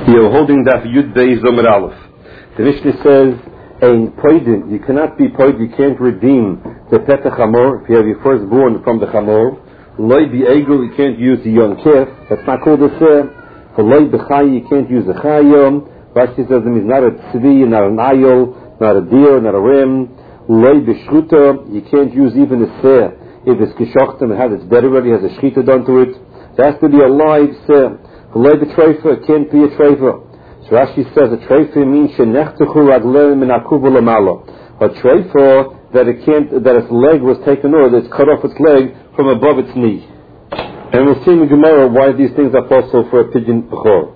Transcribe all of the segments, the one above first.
You're holding that Yud Beis Omer Aleph. The Mishnah says, "Ein poidin, you cannot be poid, you can't redeem the Petach Hamor if you have your firstborn from the Hamor. Loi B'Egel, you can't use the young calf. That's not called a Seh. For Loi B'Chayi, you can't use a Chayim. Rashi says it means not a Tzvi, not an Ayol, not a deer, not a ram. Loi B'Shchuta, you can't use even a Seh. If it's Geshochtem, it has its dead already, has a Shchita done to it. It has to be a live Seh. V'loi b'treifa, it can't be a treifa. So Rashi says a treifa means shenechtechu ragleim min akuva l'malo. A treifa that its leg was taken or that it's cut off its leg from above its knee. And we'll see in the Gemara why these things are possible for a pigeon b'chor.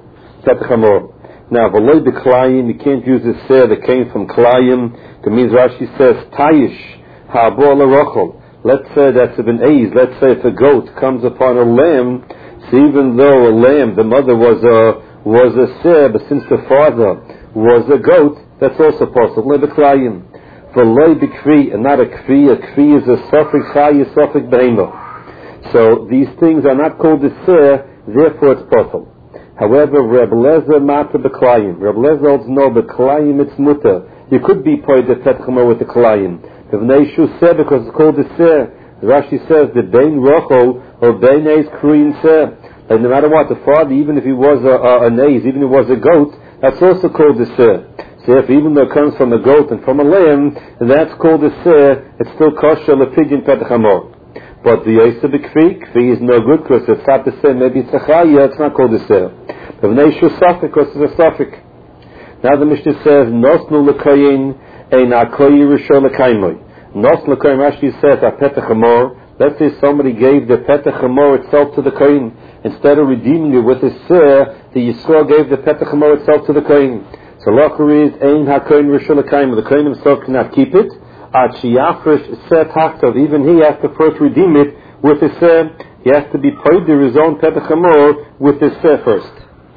Now v'loi b'klayim, you can't use the seh that came from klayim. That means Rashi says tayish ha'abo l'rochel. Let's say that's an aiz. Let's say if a goat comes upon a lamb. So even though a lamb, the mother was a seh, but since the father was a goat, that's also possible. Le b'klayim. For loy b'kri, and not a kri. A kri is a suffix chay, a suffix behema. So these things are not called a seh, therefore it's possible. However, Reb Lezer mata b'klayim. Reb Lezer holds no b'klayim, it's mutter. You could be poid the petchama with the klayim. The v'nei shu seh, because it's called a seh. Rashi says the bein rochel or bein eis kruin seh. And no matter what, the father, even if he was an eis, even if he was a goat, that's also called a seh. So if even though it comes from a goat and from a lamb, and that's called a seh, it's still kosher le pigeon petach hamor. But the yosef b'kfi, kfi is no good because it's not the seh. Maybe it's a chaya, it's not called a seh. The v'nei shu safek, because it's a safek. Now the Mishnah says nosnu l'koyin ein akoyi rishon l'kaimoy. Nos l'koyin, Rashi says a petach hamor. Let's say somebody gave the petach hamor itself to the kohen. Instead of redeeming it with a seh, the Yisrael gave the petach hamor itself to the kohen. So lacher is ein hakohen rishon l'kaimoy. The kohen himself cannot keep it. Ad sheyafresh seh tachtav. Even he has to first redeem it with a seh. He has to be poider his own petach hamor with the seh first.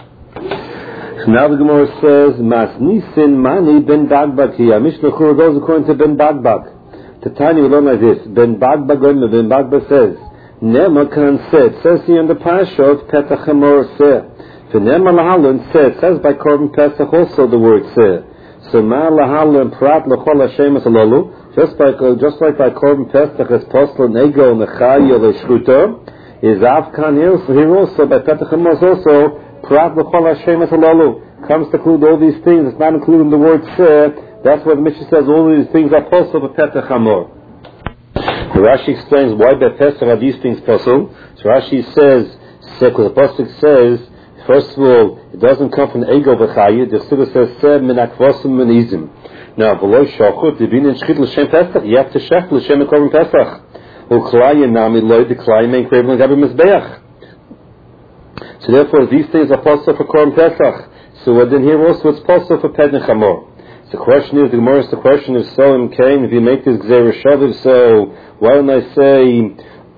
So now the Gemara says mas nisin mani ben bagbag here. Mishnah Chura goes according to ben bagbag. The Tanya we learn like this. Ben Bagba says, Nema kan said, says here in the Parasha of Petach Hamor seh. For Nema lahalun said, says by Korban Pesach also the word seh. So ma lahalun prat lechol Hashem asalalu, just like by Korban Pesach as postal nego nechaya leshchuto, is avkan here also by Petach Hamor also prat lechol Hashem asalalu. Comes to include all these things. It's not including the word seh. That's what the Mishnah says. All these things are possible for Petach Hamor. The Rashi explains why by Pesach are these things possible. So Rashi says, because the pasuk says, first of all, it doesn't come from ego v'chayid. The Chassidus says, "Seh min akvosim min izim." Now, below shachut, divin and shchit l'shem Pesach. You have to shech l'shem korban Pesach. U'klayim nami loy the klayim ein kreven l'gabi mizbeach. So therefore, these things are possible for korban Pesach. So then here also it's possible for Petach Hamor. The question is, the Gemara is the question if so in Cain, if you make this Gzeir Shaviv, so why don't I say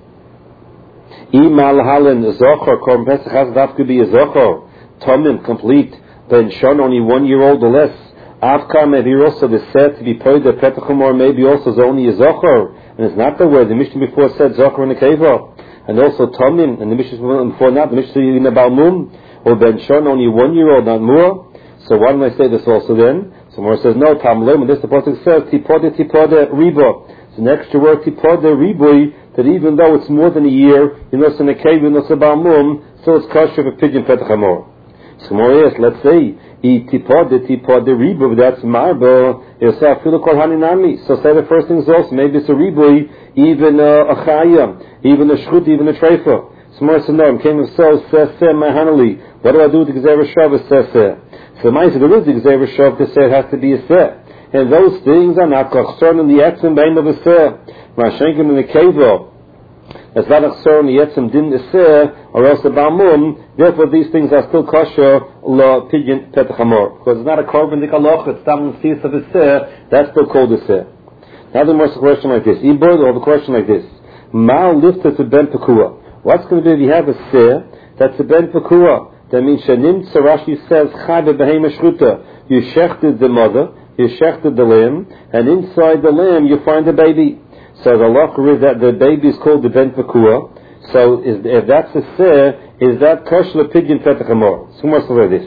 Imal Halin Zochor, Korban Pesach has to be a Zochor, Tomim, complete, then Shon only 1 year old or less. Avka, maybe also the set to be paid the Petach Hamor, maybe also is only a Zochor, and it's not the word. The Mishnah before said Zochor in the Keva, and also Tomim, and the Mishnah before not, the Mishnah in the Balmum, or Ben Shon only 1 year old, not more. So why don't I say this also then? So Mor says, no, Tam Lem, and this the pasuk says, Tipode Ribo. It's an extra word, Tipode Riboy, that even though it's more than a year, you know, it's in a cave, you know, it's a Balmum, so it's kosher for pigeon Petach Hamor. So Mor yes, let's say, Tipode Ribo, that's Marbo, Yosef, Filu Kol Haninami. So say the first thing is also, maybe it's a Riboy, even a Chaya, even a Shchut, even a Treifa. So Mor says, no, I'm came of so, says, Mahanali. What do I do with the Gzeir Shaviv, says, so Maisa, there is the Gzeir Shav to say it has to be a seh. And those things are not kachsor in the etzim bein of a seh. Mashenkim in the keva. It's not kachsor in the etzim din the seh, or else the balmum. Therefore these things are still kosher la pigeon petach hamor. Because it's not a korban dikaloch, it's not in the seas of a seh, that's still called a seh. Now the more question like this. Ibor, or the question like this. Mal lifted to ben pekua. What's going to be if you have a seh that's a ben pekua? That means Shanim Rashi says Chaybe Behema Shchuta. You shechted the mother, you shechted the lamb, and inside the lamb you find the baby. So the halacha is that the baby is called the ben pekua. So if that's a seh, is that kosher pigeon Petach Hamor? So much like this.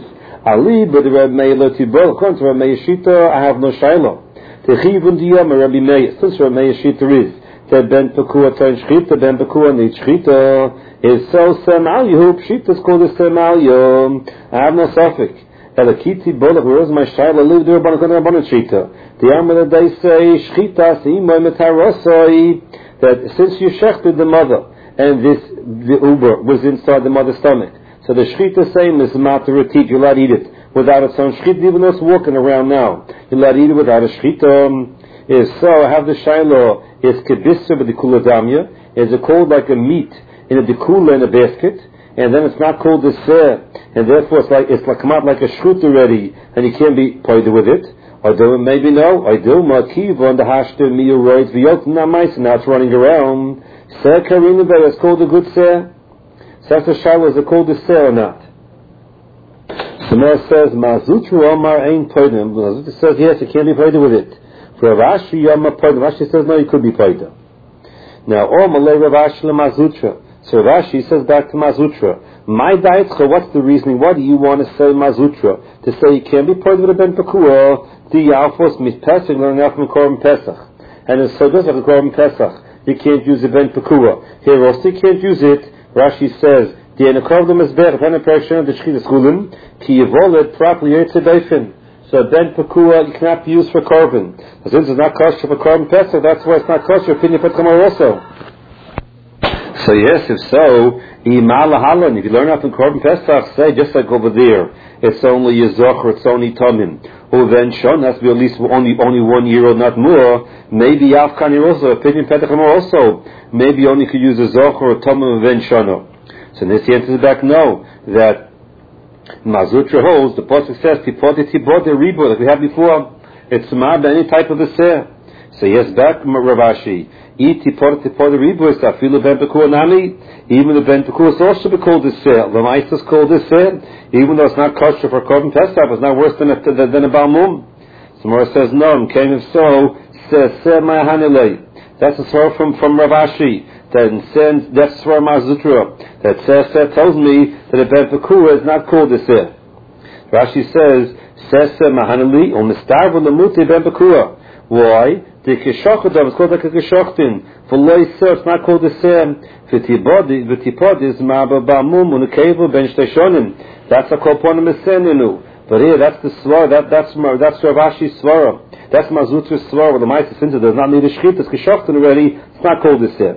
Ali, but the Rabbi Meir Lotibol, according to Rabbi Meir Shita, I have no Shiloh. Techivun Diyam, Rabbi Meir, since Rabbi Meir Shita is, that Ben Pekua Tain Shchita, Ben Pekua Neit Shchita, is so Semal Yehu, Pshita is called a Semal Yom. I have no suffix. Elakiti Bolach, where is my Shiloh, live there, Rabbanan Shita. The Amr that they say, Shchita, Seimoy Metarosoi, that since you shechted the mother, and the uber was inside the mother's stomach, so the shchita same is mataratit, you're allowed to eat it without its own shchita, even though it's walking around now. You're allowed to eat it without a shchita. Is so, I have the shiloh, is kibissa with the kuladamya, is it called like a meat in a dekula in a basket, and then it's not called the seh, and therefore it's like come out like a shchut already, and you can't be poida with it. I do, maybe no. I do. Makiva on the hashter miyu roids v'yotim namais, and now it's running around. Seh karina better. It's called a good seh. So that's the shiloh. Is it called a seh or not? Samar says Mazutru Omar ain't poidim. Mazutru says yes, you can't be poida with it. For Rashi Yama poidim. Rashi says no, you could be poida. Now Omalei Rashi leMazutra. So Rashi says back to Mazutra. My daitcha, what's the reasoning? Why do you want to say Mazutra? To say you can't be poida with a ben pekua. The Yalfos mis Pesach learning out from Korban Pesach, and so does have a Korban Pesach. You can't use a ben pekua. Here also you can't use it. Rashi says the enakovdom is better than a person of the shchita schulim ki yivolet properly yitzedayfin. So ben pekua you cannot be used for korban. Since it's not kosher for Korban Pesach, that's why it's not kosher for Pinyin Petchamor also. So yes, if so, if you learn out from Korban Pesach, say just like over there, it's only Yizoch or it's only Tomim. Or then Shon has to be at least only 1 year old, not more. Maybe Yavkan also, opinion Petachim also. Maybe only could use a Zoch or a Tomim of Ben Shono. So this answers back no, that Mazutra holds, the Pasuk says, Tipoti Tibot Rebo, like we had before. It's Ma'ab, any type of a seh. So yes, back Ravashi. Even the ben pekua is also be called a seh. The mice is called a seh, even though it's not kosher for Korban Pesach. It's not worse than a balmum. Samara says no. Came if so, says seh ma'hanelei. That's a sort from Ravashi. That's for Mazutra. That seh tells me that a ben pekua is not called a seh. Rashi says seh ma'hanelei or mistarv lemuti ben pekua. Why? The kishochdam is called like a kishochdin. For loy seh, it's not called a seh. V'tipod is ma'abamum u'nekevu ben shteshonim. That's a kolponim eseninu. But here, that's the svara. That's Ravashi's svara. That's Mazutra's svara. Where the Ma'aseh Sinta does not need a shchita. It's kishochdin already. It's not called a seh.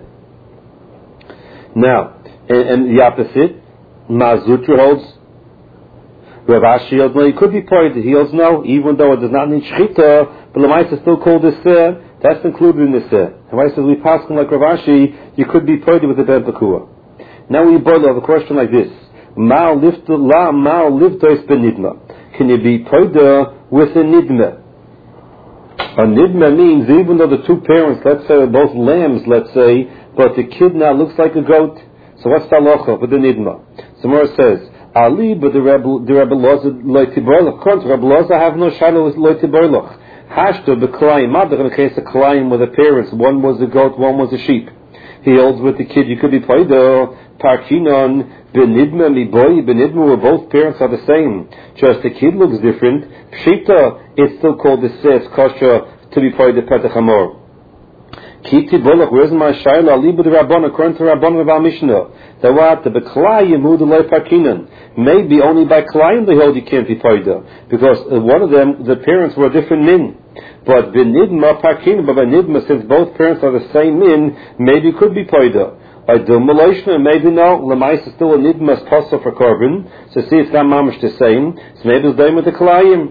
Now, and the opposite, Mazutra holds. Ravashi holds no, he could be pointed. He holds no, even though it does not need shchita, but the mice is still called a seh. That's included in the seh. And why says we pass him like Ravashi, you could be pointed with the ben pekua. Now we boil have a question like this: Ma'al livtois benidma. Can you be pointed with a nidma? A nidma means even though the two parents, let's say, are both lambs, let's say, but the kid now looks like a goat. So what's the halacha with the nidma? Samara says. Ali, but the Rebbe Loza loytiborloch. According to Rebbe Loza, I have no shadow with loytiborloch. Hashto b'klayim. Madach in the case of klayim with the parents, one was a goat, one was a sheep. He holds with the kid. You could be paido parkinon benidma miboy benidma, where both parents are the same. Just the kid looks different. Pshita, it's still called the seh. It's kosher to be paido petach hamor. Kiti bolach. Where's my shaila? Ali b'd Rabbon. According to Rabbon of our Mishnah. The what? The Beklayim who the Parkinan. Maybe only by Klayim they hold you can't be Paida. Because one of them, the parents were a different min. But Benidma Parkinan, but by Nidma, since both parents are the same min, maybe it could be Paida. I do Malashna, maybe no. Lamais is still a Nidma as possible for Korban. So see, it's not mamish the same. So maybe it's done with the Klayim.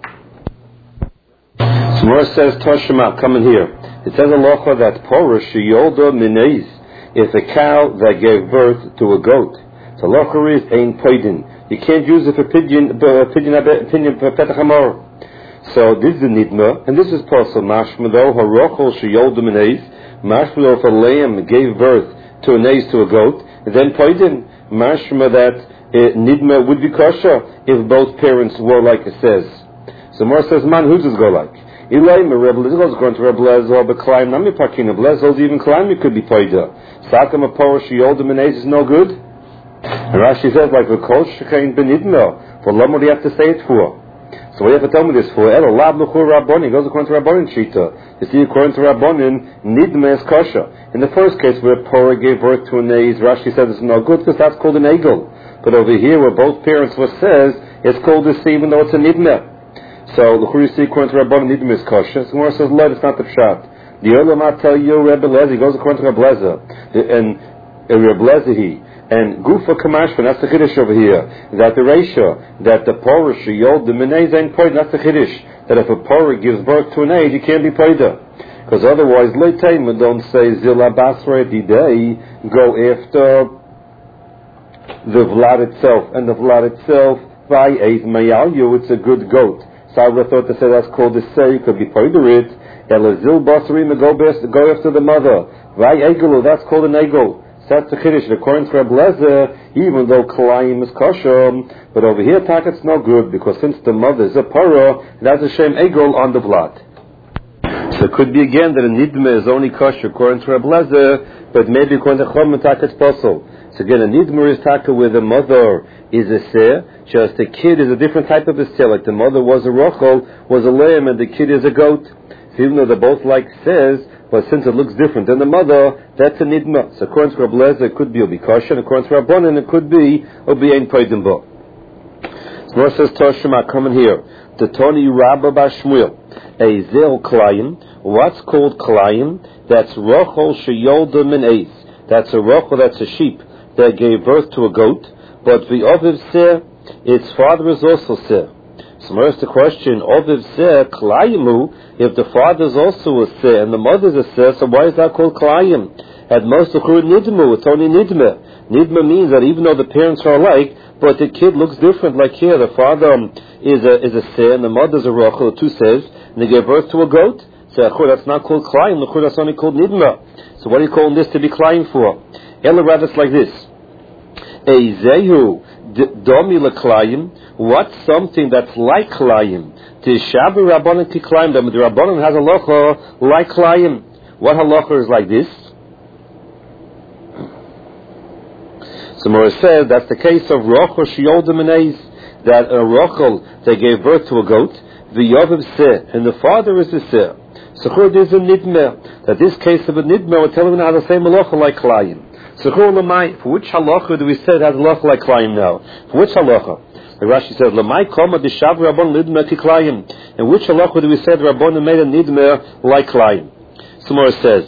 Samora says, Toshima, come in here. It says Aloha that Porush Yolda Mineis. If a cow that gave birth to a goat, so locher is ein poidin. You can't use it for pigeon for petach hamor. So this is the nidma, and this is possible. Mashmado harochol sheyoldu meneis. Mashmado if a lamb gave birth to a neis to a goat, and then poidin. Mashma that nidma would be kosher if both parents were like it says. So more says man, who does it go like? Elaim a rebel is going to rebel as well, but climb nami parkina bless even climb it could be poida. Sakam a porish yolda menes is no good. And Rashi says, like the kol shekein benidma. For what do you have to say it for? So what do you have to tell me this for? Elo lab l'chur rabbonin. It goes according to Rabbonin Shita. You see, according to Rabbonin, nidma is kosher. In the first case, where Porah gave birth to an Eiz, Rashi says it's no good because that's called an egel. But over here, where both parents were says, it's called a seed even though it's a nidma. So l'chur you see, according to Rabbonin, nidma is kosher. So Gemara says, no, it's not the pshat. The Olam tell you, Rebbe Lezi, goes according to Rebbe Leza. And Rebbe Lezahi. And Gufa Kamashvan, that's the Chiddush over here. That the ratio, that the Porah Sheyol, the Menei Zain Poida, that's the Chiddush. That if a Porah gives birth to an age, you can't be Poida. Because otherwise, Leitayma don't say Zila Basra Didei, go after the Vlad itself. And the Vlad itself, by Eiz Mayalyu, it's a good goat. So I would have thought to say that's called the say, could be Poida it. Elazil Basri, go after the mother. Vai Egelu, that's called an Egel. That's the Chiddush. According to Reb Lezer, even though Kalayim is kosher, but over here, it's no good, because since the mother is a Parah, that's a Shem Egel on the blood. So it could be again that a Nidma is only kosher according to Reb Lezer, but maybe according to Chom, it's possible. So again, a Nidma is taka where the mother is a Seh, just the kid is a different type of a Seh, like the mother was a Rochel, was a lamb, and the kid is a goat. So even though they're both like Sehs, but since it looks different than the mother, that's a nidma. So according to Rabbi Lezer, it could be Obi Kosher, and according to Rabbonin, it could be Obi Ein Poidim Bo. So Mor says, Toshima, coming here. The Toni Rabba Bashmuel, a Zel Klayim. What's called Klayim? That's Rochel Sheyolda Min Eiz. That's a Rochel, that's a sheep that gave birth to a goat. But the Oviv Seh, its father is also Seh. So where's the question, Oviv Seh, Klayimu, if the father is also a Seh and the mother is a Seh, so why is that called Klayim? At most, the Chur Nidmu, it's only Nidma. Nidma means that even though the parents are alike, but the kid looks different. Like here, the father is a Seh and the mother is a Rochel, two Sehs, and they gave birth to a goat. So that's not called Klayim, the Chur that's only called Nidma. So what are you calling this to be Klayim for? Ella rather it's like this. A Zehu Domi L'Klayim. What's something that's like Klayim? Tishabu Rabbanan Ki Klayim. The Rabbanan has a halacha like Klayim. What halacha is like this? So Mora says that's the case of Rochel Sheyolda Min Eiz, that a Rochel they gave birth to a goat, the Yovav Seh, and the father is a Seh. So there's a Nidmeh. That this case of a Nidmeh, we're telling now the same halacha like Klayim. So for which halacha do we say it has halacha like Klayim now? For which halacha? The Rashi says, "Lamai koma d'shav Rabban nidmeh ki Klayim." In which halacha do we say the Rabban made a nidmeh like Klayim? Somewhere it says,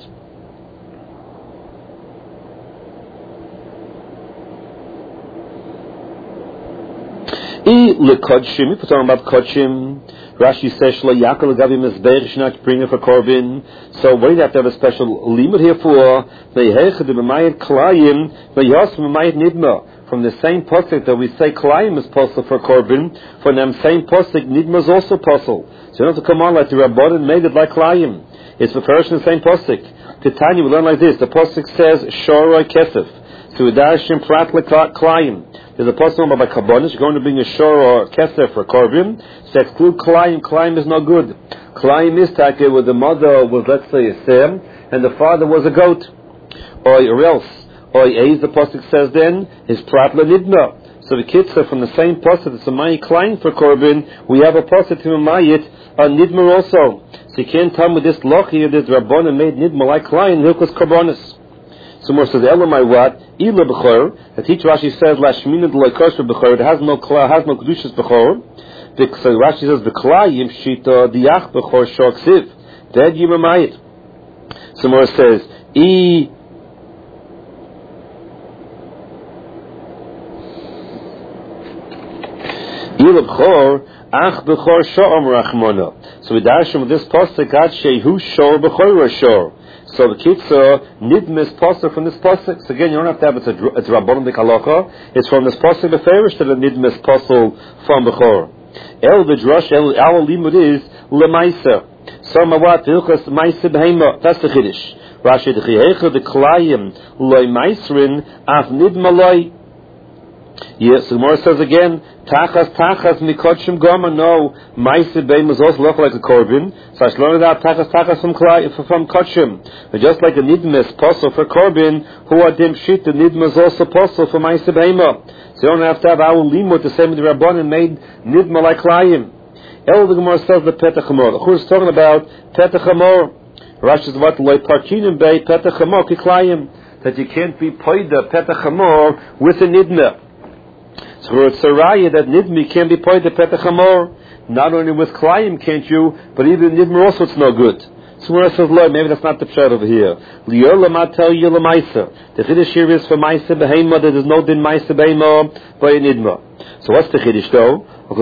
"I lekodshim." If we're talking about kodshim, Rashi says, "Shlo yakol gavi mezbeich shnak bring for korban." So what do you have to have a special limit here for? Ve'hechad b'mayit Klayim, ve'yos b'mayit nidmeh. From the same pasuk that we say Klayim is possible for korban, from the same pasuk Nidma is also possible. So you don't have to come on like the Rabbanan made it like Klayim. It's the first in the same pasuk. Titania, we learn like this. The pasuk says Shoroi Kesef. So we darshim prat Klayim. There's a pasuk about Kabbalah. You're going to bring a shor or kesef for korban. So exclude Klayim. Klayim is no good. Klayim is taken where the mother was, let's say, a Sem, and the father was a goat, or else. Oy, the pasuk says then is prat lenidna. So the kids are from the same pasuk. It's a mayi Klayim for korban. We have a pasuk to mayit on nidma also. So you can't tell me this loch here. This Rabbanan made nidma like Klayim. Hilkos korbanos. So more says Elamai what ila b'chor. The teacher Rashi says lashmina d'loikosher b'chor. It has no kedushas b'chor. So Rashi says the Klayim shita diach b'chor shoksiv. Dead yimamayit. So more says Ach b'chor sha'am rachmona. So we dash with this pasuk ad shehu shor b'chor shor. So the kitzah nidmis pasuk from this pasuk. So again, you don't have to have it's Rabbanan de Kalacha. It's from this pasuk the farish to the nidmis pasuk from b'chor. El v'drash our limud is lemaisa. So mawat hilchas maisa b'heima. That's the chiddush. Rashi the Klayim loy maisrin af nidma loy. Yes, the Gemara says again, Tachas Mikochim Gomer, no, Maise Beim is also look like a Korban, so I should learn that Tachas from Kochim. But just like a Nidma is possible for Korban, who Adim Shit, the Nidma is also possible for Maise Beima. So you don't have to have our Limut, the same with the Rabbanan made Nidma like Klayim. El the Gemara says the Petach Hamor. The Chur is talking about Petach Hamor. Rashi is what Loi Parkinim Bei Petach Hamor Kiklayim, that you can't be Poida Petach Hamor with a Nidma. So it's a raya that Nidmi can't be poed to Petach Hamor. Not only with Klayim can't you, but even Nidmi also it's no good. So when I says, Lord, maybe that's not the pshat over here. Lior lama tell you lamaisa. The chiddush here is for Maisa Behema, there is no din Maisa Behema by a Nidma. So what's the chiddush though?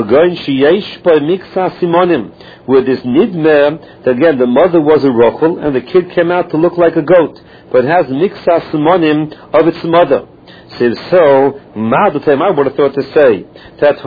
With this Nidma, that again the mother was a rochel and the kid came out to look like a goat, but it has miksa simonim of its mother. So, I would have thought to say that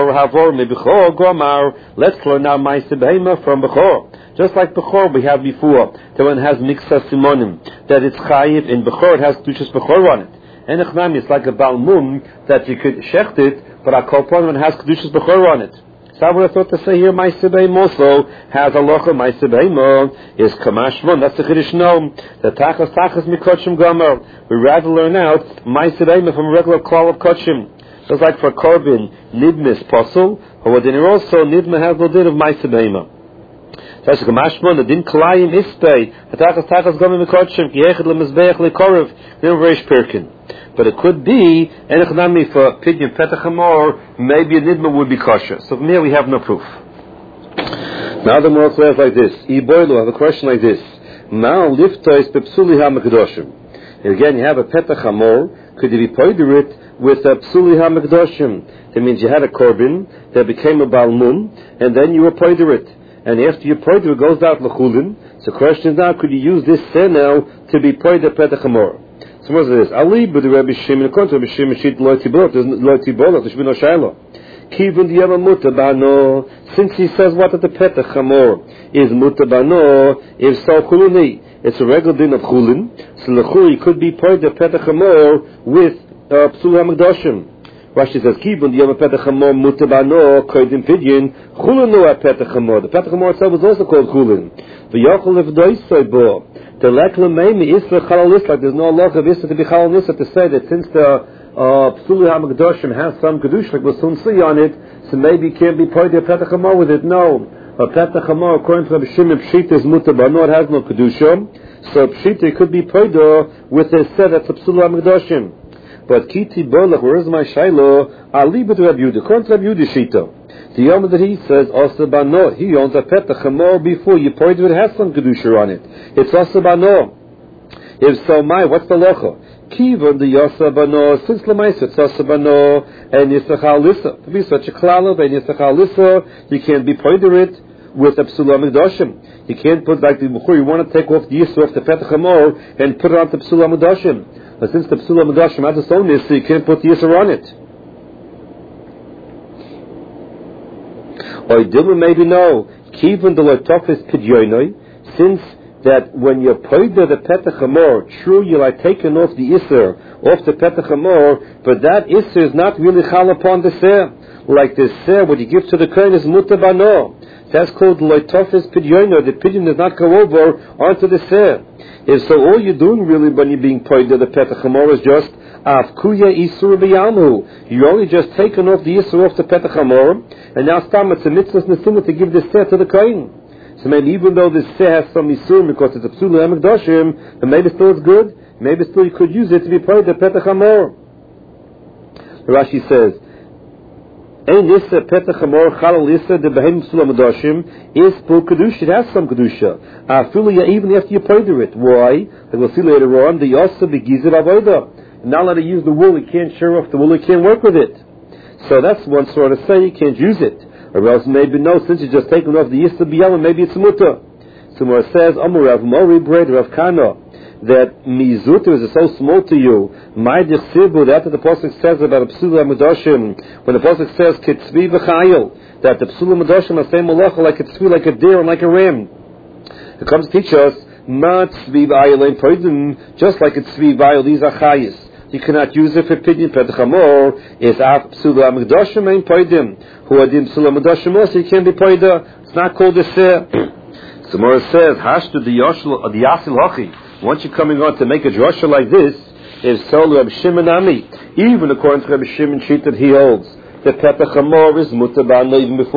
let's learn now Maisa Behema from Bechor. Just like Bechor we have before, that one has Miksa Simonim, that it's Chayiv, in Bechor it has Kedushas Bechor on it. And it's like a Balmum that you could shecht it, but a Kolpon one has Kedushas Bechor on it. So I would have thought to say here Maisa Behema also has Alocha Maisa Behema is Kamashmon. That's the Chiddush no. The Tachas Mikochim Gomer. We rather learn out Maisa Behema from a regular Klal of Kochim. Just like for Korban, Nidma is Posel, or within it also Nidma has no din of Maisa Behema. So that's Kamashmon. The din Klayim Ispei. The Tachas Gomer Mikochim. Kiechad LeMizbeach LeKorev. Reish Perkin. But it could be, and for Pidyon Petach Hamor, maybe a Nidma would be kosher. So from here we have no proof. Now the Gemara says like this. Iboilu, I have a question like this. Now lifta is Pepsuli HaMekdoshim. Again, you have a Petach Hamor. Could you be poider it with a Psuli HaMekdoshim? That means you had a Korban that became a Balmum, and then you were poider it. And after you poider it goes out L'chulin. So the question is now, could you use this now to be poider Petach Hamor? So what is this? Ali, but the Rabbi Shimon, according to Rabbi Shimon, sheet lo tibolot, there's lo tibolot, there should be no shayla. Kivun the Yama mutabano, since he says what at the Petach Hamor is mutabano, if so chuluni, it's a regular din of chulin, so l'chuli could be part of the Petach Hamor with Psul HaMekdoshim. Rashi says, Kivun the Yama Petach Hamor mutabano, koidim pidyin, chulinu at Petach Hamor. The Petach Hamor itself was also called chulin. V'yochel if doisoi bo. The leklemeimi isra chalalis, like there's no law of isra to be chalalis to say that since the Psuli HaMekdoshim has some kedusha, like we'll soon see on it, so maybe it can't be part of Petach Hamor with it. No, a Petach Hamor according to Rabbi Shimon Pshita is mutabano, it has no kedusha, so Pshita could be part with a set that's a Psuli HaMekdoshim. But kiti bolach, where is my shailo? Ali b'd Rabbi Yehuda, according to Rabbi Yehuda Shita. The Yom that he says, Osabano, he owns a Petach Hamor before you point to it has some Kedusha on it. It's Osabano. If so, what's the locha? Kivon the Yosabano, since Lamaisa, it's Osabano, and Yisachal Lissa. To be such a klalav, and Yisachal Lissa, you can't be pointed it with a Psula Megdoshim. You can't put like the Bukhur, you want to take off the Yisra off the Petach Hamor and put it on the Psula Megdoshim. But since the Psula Megdoshim has its own Yisra, you can't put the Yisra on it. Or maybe no. Kivon the Lotofis Pidyoinoi, since that when you poida the Petach Hamor, true, you're like taking off the Isser, off the Petach Hamor, but that Isser is not really chal upon the Ser. Like the Ser, what you give to the Kohen is mutabano. That's called Lotofis Pidyoinoi. The Pidyon does not go over onto the Ser. If so, all you're doing really when you're being poida the Petach Hamor is just Afkuya Isur B'Yalmu. You're only just taking off the Isur off the Petach Hamor, and now Stam it's a mitzvah nesina to give the Ser to the Kohen. So maybe even though the Ser has some Isur because it's a Psul HaMekdoshim, then maybe still it's good. Maybe still you could use it to be part of the Petach Hamor. Rashi says, Ein Issa Petach Hamor Chalal Issa the Behem Psul HaMekdoshim is for Kedusha. It has some Kedusha. Even after you powder it. Why? Like we'll see later on, the Yosa Begizir Avodah. Now let it use the wool, you can't shear off the wool, you can't work with it. So that's one sort of say, you can't use it. Or else maybe no, since you're just taking off the Yisra B'Yalim, maybe it's muta. So where it says, Amar Rav Mori Bread Rav Kana, that Mizuta is so small to you, my Dichsibu, that the Pasuk says about a Psula Medoshim, when the Pasuk says, Kitzvi V'chayil, that the Psula Medoshim are saying Malacha like a tzvi, like a deer, and like a ram. It comes to teach us, not Tzvi V'ayil, just like a Tzvi V'ayil, these are Chayis. you cannot use it for pidyon. Petach Hamor is af psula amigdashim ein poidim. Who adim psula amigdashim also, you can't be poida. It's not called a seh. So Mora says, hashtu the yasil hachi. Once you're coming on to make a drasha like this, is told Rabbi Shimon Ami. Even according to Rabbi Shimon sheet that he holds, the Petach Hamor is mutabana even before